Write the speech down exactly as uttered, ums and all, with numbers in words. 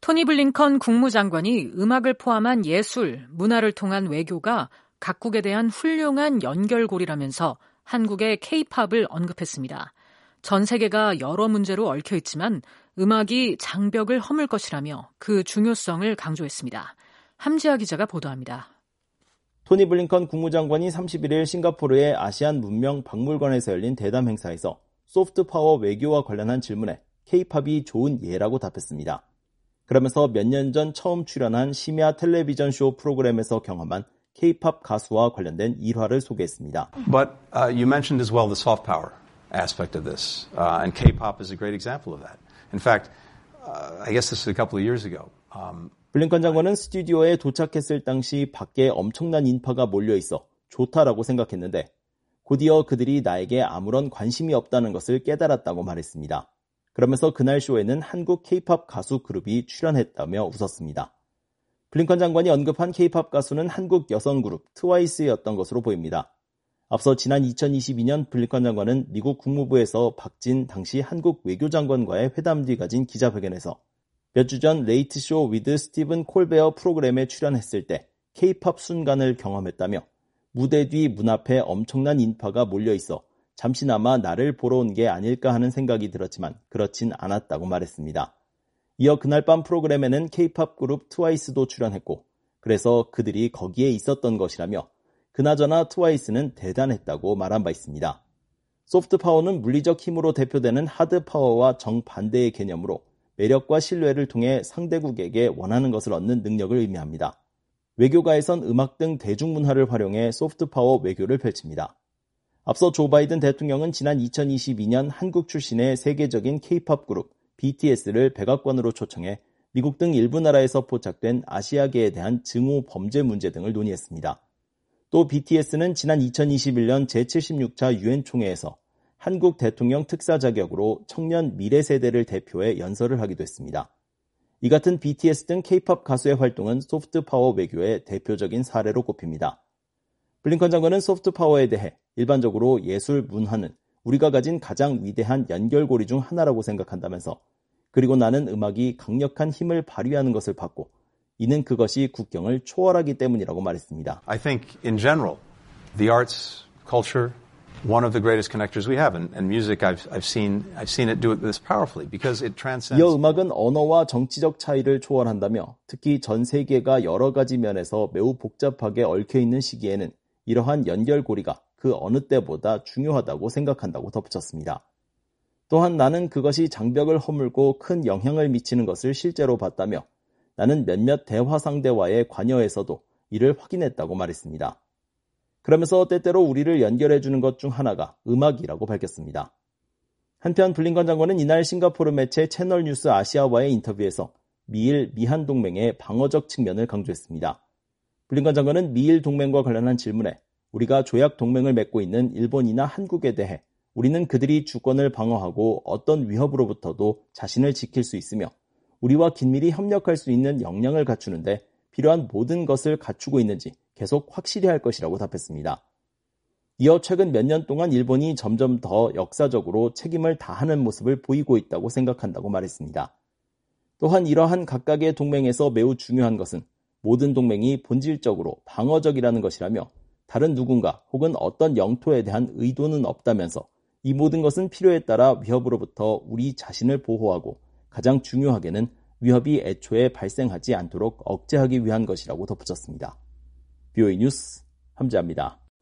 토니 블링컨 국무장관이 음악을 포함한 예술, 문화를 통한 외교가 각국에 대한 훌륭한 연결고리라면서 한국의 K-팝을 언급했습니다. 전 세계가 여러 문제로 얽혀 있지만 음악이 장벽을 허물 것이라며 그 중요성을 강조했습니다. 함지아 기자가 보도합니다. 토니 블링컨 국무장관이 삼십일일 싱가포르의 아시안 문명 박물관에서 열린 대담 행사에서 소프트 파워 외교와 관련한 질문에 K-팝이 좋은 예라고 답했습니다. 그러면서 몇 년 전 처음 출연한 심야 텔레비전 쇼 프로그램에서 경험한 K-팝 가수와 관련된 일화를 소개했습니다. But uh, you mentioned as well the soft power aspect of this, uh, and K-pop is a great example of that. In fact, uh, I guess this was a couple of years ago. Um, 블링컨 장관은 스튜디오에 도착했을 당시 밖에 엄청난 인파가 몰려있어 좋다라고 생각했는데 곧이어 그들이 나에게 아무런 관심이 없다는 것을 깨달았다고 말했습니다. 그러면서 그날 쇼에는 한국 K-팝 가수 그룹이 출연했다며 웃었습니다. 블링컨 장관이 언급한 K-팝 가수는 한국 여성 그룹 트와이스였던 것으로 보입니다. 앞서 지난 이천이십이년 블링컨 장관은 미국 국무부에서 박진 당시 한국 외교장관과의 회담 뒤 가진 기자회견에서 몇 주 전 레이트쇼 위드 스티븐 콜베어 프로그램에 출연했을 때 K-팝 순간을 경험했다며 무대 뒤 문 앞에 엄청난 인파가 몰려있어 잠시나마 나를 보러 온 게 아닐까 하는 생각이 들었지만 그렇진 않았다고 말했습니다. 이어 그날 밤 프로그램에는 K-팝 그룹 트와이스도 출연했고 그래서 그들이 거기에 있었던 것이라며 그나저나 트와이스는 대단했다고 말한 바 있습니다. 소프트 파워는 물리적 힘으로 대표되는 하드 파워와 정반대의 개념으로 매력과 신뢰를 통해 상대국에게 원하는 것을 얻는 능력을 의미합니다. 외교가에선 음악 등 대중문화를 활용해 소프트 파워 외교를 펼칩니다. 앞서 조 바이든 대통령은 지난 이천이십이년 한국 출신의 세계적인 K-팝 그룹 비티에스를 백악관으로 초청해 미국 등 일부 나라에서 포착된 아시아계에 대한 증오 범죄 문제 등을 논의했습니다. 또 비티에스는 지난 이천이십일년 제칠십육차 유엔 총회에서 한국 대통령 특사 자격으로 청년 미래 세대를 대표해 연설을 하기도 했습니다. 이 같은 비티에스 등 K-팝 가수의 활동은 소프트 파워 외교의 대표적인 사례로 꼽힙니다. 블링컨 장관은 소프트 파워에 대해 일반적으로 예술, 문화는 우리가 가진 가장 위대한 연결고리 중 하나라고 생각한다면서 그리고 나는 음악이 강력한 힘을 발휘하는 것을 봤고 이는 그것이 국경을 초월하기 때문이라고 말했습니다. I think in general, the arts, culture, one of the greatest connectors we have, and, and music. I've I've seen I've seen it do it this powerfully because it transcends. 이어 음악은 언어와 정치적 차이를 초월한다며 특히 전 세계가 여러 가지 면에서 매우 복잡하게 얽혀 있는 시기에는 이러한 연결고리가 그 어느 때보다 중요하다고 생각한다고 덧붙였습니다. 또한 나는 그것이 장벽을 허물고 큰 영향을 미치는 것을 실제로 봤다며 나는 몇몇 대화 상대와의 관여에서도 이를 확인했다고 말했습니다. 그러면서 때때로 우리를 연결해주는 것 중 하나가 음악이라고 밝혔습니다. 한편 블링컨 장관은 이날 싱가포르 매체 채널뉴스 아시아와의 인터뷰에서 미일, 미한 동맹의 방어적 측면을 강조했습니다. 블링컨 장관은 미일 동맹과 관련한 질문에 우리가 조약 동맹을 맺고 있는 일본이나 한국에 대해 우리는 그들이 주권을 방어하고 어떤 위협으로부터도 자신을 지킬 수 있으며 우리와 긴밀히 협력할 수 있는 역량을 갖추는데 필요한 모든 것을 갖추고 있는지 계속 확실히 할 것이라고 답했습니다. 이어 최근 몇 년 동안 일본이 점점 더 역사적으로 책임을 다하는 모습을 보이고 있다고 생각한다고 말했습니다. 또한 이러한 각각의 동맹에서 매우 중요한 것은 모든 동맹이 본질적으로 방어적이라는 것이라며 다른 누군가 혹은 어떤 영토에 대한 의도는 없다면서 이 모든 것은 필요에 따라 위협으로부터 우리 자신을 보호하고 가장 중요하게는 위협이 애초에 발생하지 않도록 억제하기 위한 것이라고 덧붙였습니다. 비오이 뉴스 함지아입니다.